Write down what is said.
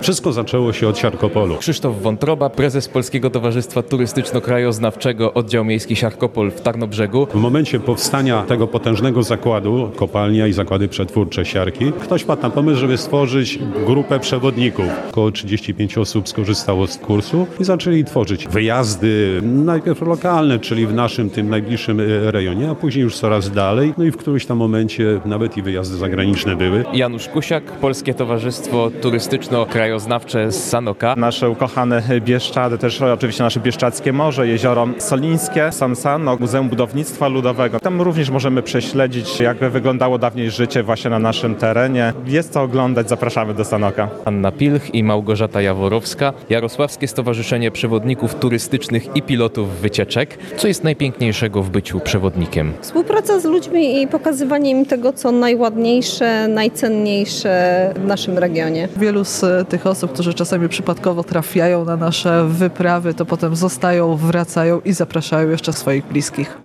Wszystko zaczęło się od Siarkopolu. Krzysztof Wątroba, prezes Polskiego Towarzystwa Turystyczno-Krajoznawczego, Oddział Miejski Siarkopol w Tarnobrzegu. W momencie powstania tego potężnego zakładu, kopalnia i zakłady przetwórcze siarki, ktoś wpadł na pomysł, żeby stworzyć grupę przewodników. Około 35 osób skorzystało z kursu i zaczęli tworzyć wyjazdy, najpierw lokalne, czyli w naszym tym najbliższym rejonie, a później już coraz dalej. No i w którymś tam momencie nawet i wyjazdy zagraniczne były. Janusz Kusiak, Polskie Towarzystwo Turystyczno-Krajoznawcze z Sanoka. Nasze ukochane Bieszczady, też oczywiście nasze Bieszczadzkie Morze, jezioro Solińskie, sam Sanok, Muzeum Budownictwa Ludowego. Tam również możemy prześledzić, jak wyglądało dawniej życie właśnie na naszym terenie. Jest co oglądać, zapraszamy do Sanoka. Anna Pilch i Małgorzata Jaworowska, Jarosławskie Stowarzyszenie Przewodników Turystycznych i Pilotów Wycieczek. Co jest najpiękniejszego w byciu przewodnikiem? Współpraca z ludźmi i pokazywanie im tego, co najładniejsze, najcenniejsze w naszym regionie. Wielu z tych osób, którzy czasami przypadkowo trafiają na nasze wyprawy, to potem zostają, wracają i zapraszają jeszcze swoich bliskich.